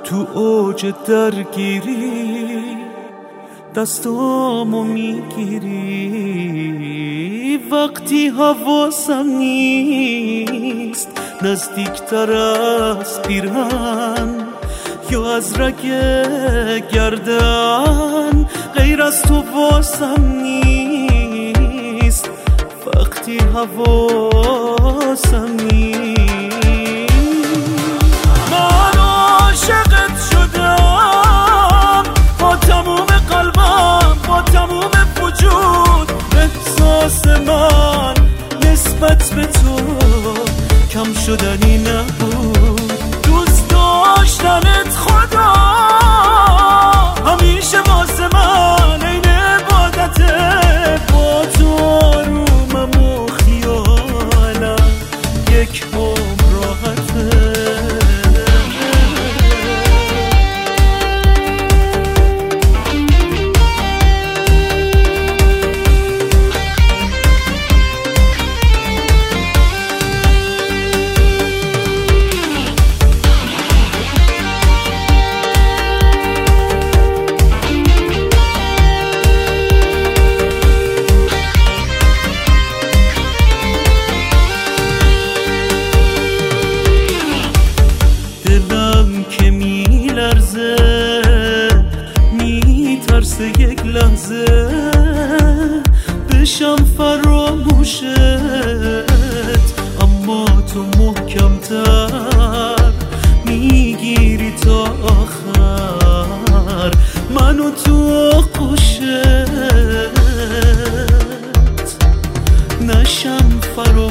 تو اوج درگیری دستامو میگیری، وقتی حواسم نیست نزدیکتر از پیرهن یا از رگ گردن، غیر از تو واسم نیست وقتی حواسم نیست. من عاشقت شدم با تموم قلبم، با تموم وجود. احساس من نسبت به تو کم شدنی نبود. دوست داشتنت خدا همیشه واسه من این عبادته. با تو آرومم و خیالم یک عمر راحته. میترسه یک لحظه بشم فراموشت، اما تو محکمتر میگیری تا آخر منو تو آغوشت، نشم فراموشت.